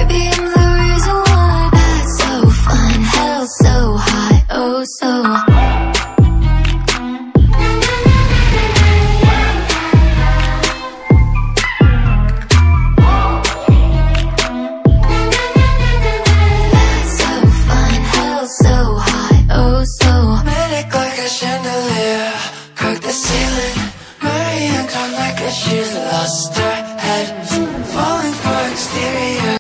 Maybe I'm the reason why. Bad, so fun, hell so hot, oh so hot. Crack the ceiling, Marianne gone like she's lost her head.